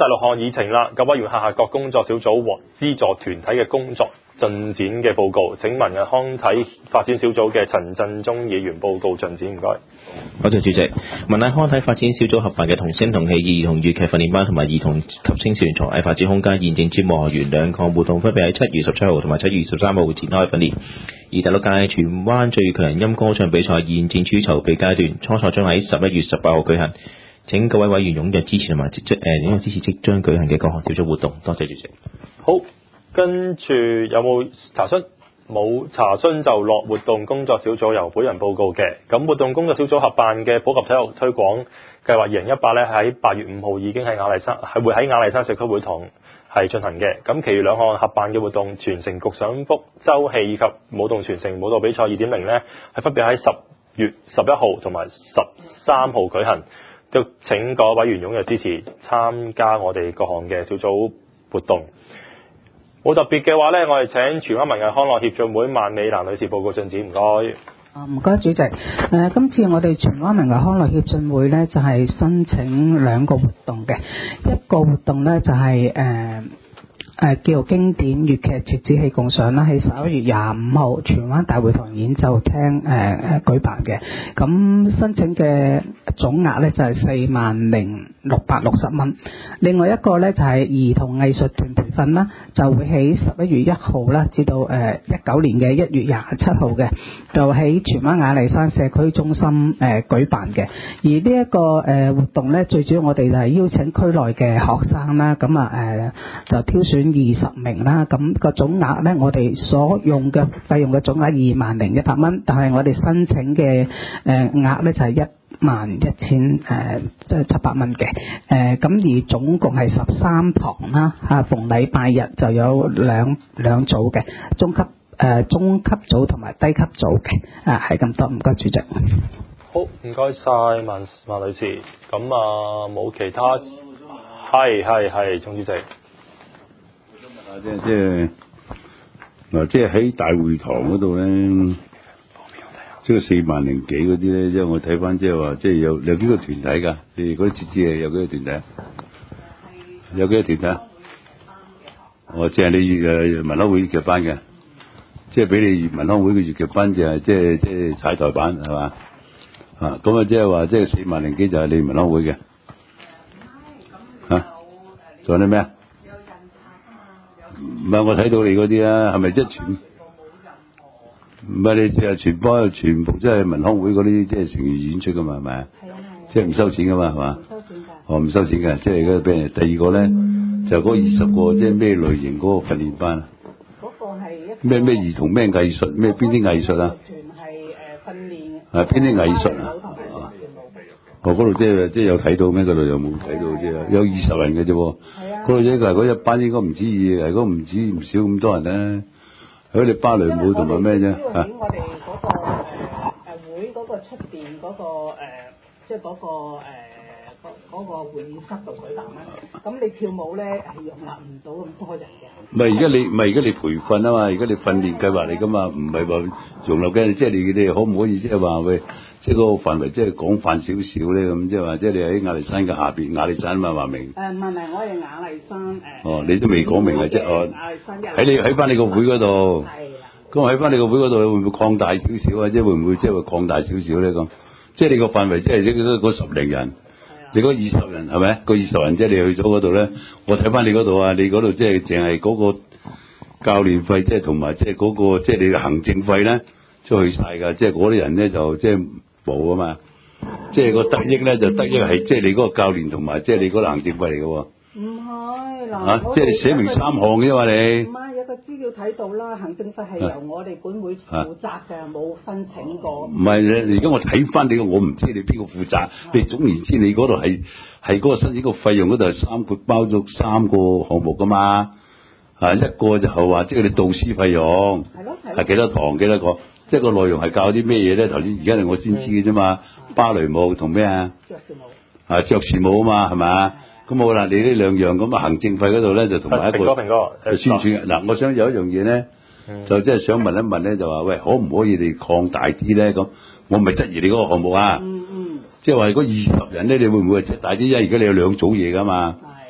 6項議程啦，各委員下各工作小組和資助團體嘅工作進展嘅報告。請文藝康體發展小組嘅陳振中議員報告進展，唔該。 多謝主席。文藝康體發展小組合辦嘅同聲同氣兒童粵劇訓練班同埋兒童及青少年才藝發展空間現正招募學員，2項活動分別喺7月17號同埋7月23號會展開訓練。而第6屆荃灣最強音歌唱比賽現正處於籌備階段，初賽將喺11月18號舉行。請各位委員踴躍支持同埋支持即將舉行嘅各項小組活動。多謝主席。 好，跟住有冇查詢？冇查詢就落活動工作小組由本人報告嘅。咁活動工作小組合辦嘅普及體育推廣計劃2018咧，喺8月5號已經喺會喺雅麗珊社區會堂係進行嘅。咁其餘2項合辦嘅活動，傳承局賞福周戲以及舞動傳承舞蹈比賽2.0咧，係分別喺10月11號同埋13號舉行。都請各位委員踴躍支持參加我哋各項嘅小組活動。冇特別嘅話呢，我哋請荃灣文藝康樂協進會萬美蘭女士報告進展，唔該。 唔該主席。今次我哋荃灣文藝康樂協進會呢，就係申請2個活動嘅，一個活動呢，就係叫經典粵劇折子戲共賞啦，喺11月25號荃灣大會堂演奏廳舉辦嘅。咁申請嘅總額呢，就係40,660蚊。另外一個呢，就係兒童藝術團培訓啦，就會喺11月1號啦至到19年嘅1月27號嘅，就喺荃灣雅麗珊社區中心舉辦嘅。而呢一個活動呢，最主要我哋就係邀請區內嘅學生啦，咁就挑選20名啦，咁個總額呢，我哋所用嘅費用嘅總額20,100蚊，但係我哋申請嘅額呢，就係11,700蚊嘅。咁而總共係13堂啦，逢禮拜日就有兩組嘅，中級組同埋低級組嘅，係咁多，唔該主席。 好，唔該晒萬女士。咁冇其他，係總主席。 即係喺大會堂嗰度咧，即係4萬零幾嗰啲咧，即係我睇翻即係話，即係有幾個團體㗎？你哋嗰啲節係有幾個團體？有幾個團體？即係你文康會粵劇班嘅，即係俾你文康會嘅粵劇班就係即係踩台板係嘛？咁即係話即係4萬零幾就係你文康會嘅。仲有啲咩啊？唔係我睇到你嗰啲啊，係咪即係全？唔係你全部即係文康會嗰啲即係成員演出噶嘛，係咪啊？即係唔收錢噶嘛，係嘛？唔收錢㗎。唔收錢㗎，即係嗰個俾人。第二個咧就嗰20個，即係咩類型嗰個訓練班啊？嗰個係咩兒童咩藝術咩邊啲藝術啊？團係訓練。邊啲藝術啊？嗰度即係有睇到咩？嗰度有冇睇到啫？有20人嘅啫喎。嗰度一個嗰一班應該唔止如果唔少咁多人咧，喺你芭蕾舞同埋咩啫？喺我哋嗰個會嗰個出邊嗰個即係嗰個會議室度舉辦啦。咁你跳舞咧係容納唔到咁多人嘅。唔係而家你培訓啊嘛，而家你訓練計劃嚟噶嘛，唔係話容納嘅，即係你哋可唔可以即係話喂？即係嗰個範圍即係廣泛少少咧，咁即係話，即係你喺雅麗珊嘅下邊，雅麗珊嘛話明。唔係，我係雅麗珊你都未講明啊，即係雅麗珊喺翻你個會嗰度。係啦。咁喺翻你個會嗰度會唔會擴大少少啊？即係會唔會即係話擴大少少咧咁？即係你個範圍即係嗰10零人，你嗰20人係咪？嗰20人即係你去咗嗰度咧，我睇翻你嗰度啊，你嗰度即係淨係嗰個教練費，即係同埋即係嗰個即係你嘅行政費咧，出去晒㗎。即係嗰啲人咧就即係。冇啊嘛，即係個得益咧就得益係即係你嗰個教練同埋即係你嗰個行政費嚟嘅喎。唔係嗱，即係你寫明3項嘅嘛你。唔係有個資料睇到啦，行政費係由我哋本會負責嘅，冇申請過。唔係你而家我睇翻你，我唔知你邊個負責。你總言之，你嗰度係嗰個申請個費用嗰度係包咗3個項目噶嘛。一個就係話即係你導師費用，係幾多堂幾多個。即係個內容係教啲咩嘢咧？頭先而家係我先知嘅啫嘛，芭蕾舞同咩啊？爵士舞。爵士舞啊嘛，係咪啊？咁好啦，你呢2樣咁行政費嗰度咧就同埋一個宣傳。嗱，我想有一樣嘢咧，就即係想問一問咧，就話喂，可唔可以你擴大啲咧？咁我唔係質疑你嗰個項目啊。即係話嗰20人咧，你會唔會即係大啲？因為而家你有2組嘢噶嘛。係。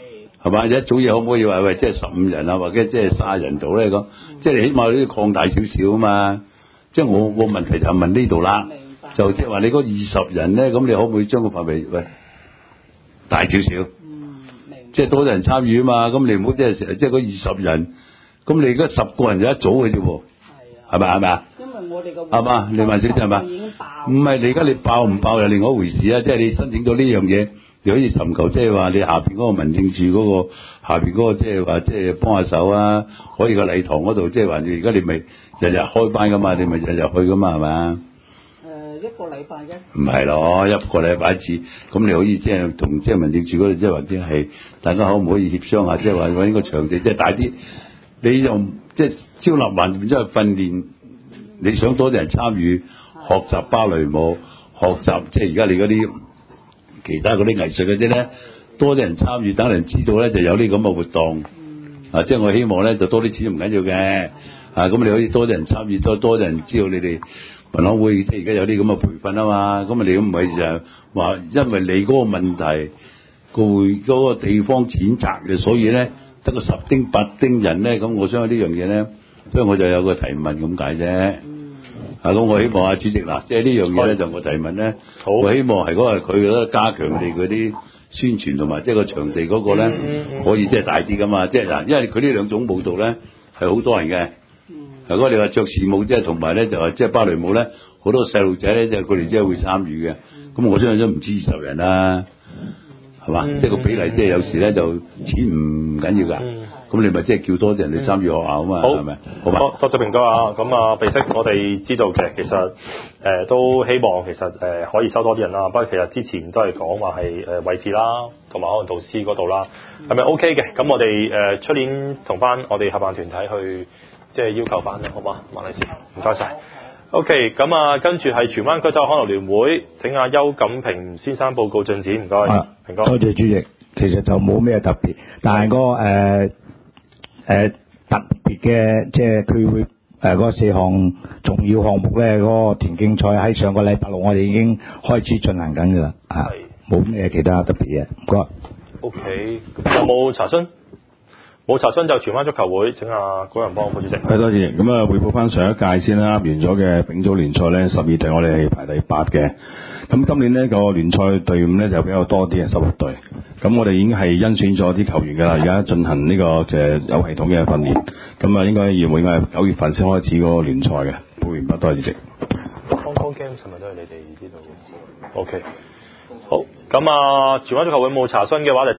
係嘛？一組嘢可唔可以話喂，即係15人啊，或者即係30人度咧咁？即係你起碼都要擴大少少啊嘛。即係我個問題就問呢度啦，就即係話你嗰20人咧，咁你可唔可以將個範圍喂大少少？即係多人參與啊嘛。咁你唔好即係成日即係嗰20人，咁你而家10個人就一組嘅啫喎。係咪啊？ 因為我哋個係嘛？你問小姐係嘛？唔係你而家你爆唔爆又另外一回事啊！即係你申請咗呢樣嘢，你可以尋求即係話你下邊嗰個民政處嗰個下邊嗰個即係話即係幫下手啊！可以個禮堂嗰度即係話你而家你咪日日開班噶嘛，你咪日日去噶嘛係嘛？ 一個禮拜啫。 唔係咯，一個禮拜一次，咁你可以即係同即係民政處嗰度即係或者係大家可唔可以協商下，即係話揾個場地即係大啲，你又即係招納還即係訓練，你想多啲人參與學習芭蕾舞，學習即係而家你嗰啲其他嗰啲藝術嗰啲咧，多啲人參與，等人知道咧就有呢咁嘅活動。即係我希望咧就多啲錢唔緊要嘅，咁你可以多啲人參與，多啲人知道你哋民康會即係而家有啲咁嘅培訓啊嘛，咁你咁唔係就係話因為你嗰個問題嗰個地方淺窄嘅，所以咧得個10丁8丁人咧，咁我相信呢樣嘢咧，所以我就有個提問咁解啫。咁我希望主席嗱，即係呢樣嘢咧就我提問咧，我希望係嗰個佢咧加強你嗰啲宣傳同埋即係個場地嗰個咧可以即係大啲噶嘛，即係嗱，因為佢呢兩種舞蹈咧係好多人嘅。如果你話爵士舞即係同埋咧就係即係芭蕾舞咧，好多細路仔咧即係佢哋即係會參與嘅。咁我相信都唔止20人啦，係嘛？即係個比例即係有時咧就錢唔緊要㗎。咁你咪即係叫多啲人去參與學校啊嘛，係咪？好嘛？ 多謝平哥啊！咁啊，鼻息我哋知道嘅，其實都希望其實可以收多啲人啦。不過其實之前都係講話係位置啦，同埋可能導師嗰度啦，係咪 OK 嘅？咁我哋出年同翻我哋合辦團體去即係要求翻啦，好嘛？馬女士，唔該晒。OK， 咁啊，跟住係荃灣區體育康樂聯會請阿邱錦平先生報告進展，唔該，平哥。 多謝主席。其實就冇咩特別，但係特別嘅，即係佢會嗰4項重要項目咧，嗰個田徑賽喺上個禮拜6我哋已經開始進行緊㗎啦，冇咩其他特別嘢，唔該。 OK， 有冇查詢？冇查詢就荃灣足球會請阿古人幫副主席。 多謝。咁啊，匯報翻上一屆先啦，完咗嘅丙組聯賽咧，12隊我哋係排第8嘅。咁今年呢個聯賽隊伍咧就比較多啲嘅16隊。咁我哋已經係甄選咗啲球員㗎啦，而家進行呢個有系統嘅訓練。咁啊，應該係9月份先開始嗰個聯賽嘅。報完畢，多謝主席。 Hong Kong Games 係咪都係你哋知道嘅？ OK， 好。咁啊，荃灣足球會冇查詢嘅話就